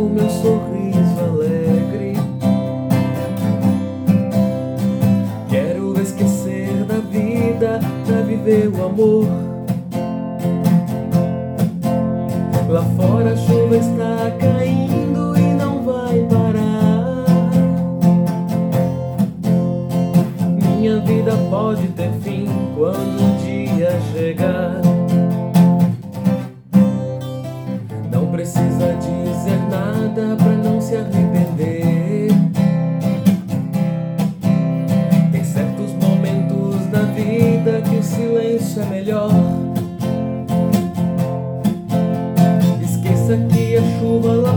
meu sorriso alegre. Quero esquecer da vida pra viver o amor. Lá fora a chuva está caindo e não vai parar. Minha vida pode ter fim quando o dia chegar. Não precisa dizer nada pra não se arrepender. Tem certos momentos da vida que o silêncio é melhor. Esqueça que a chuva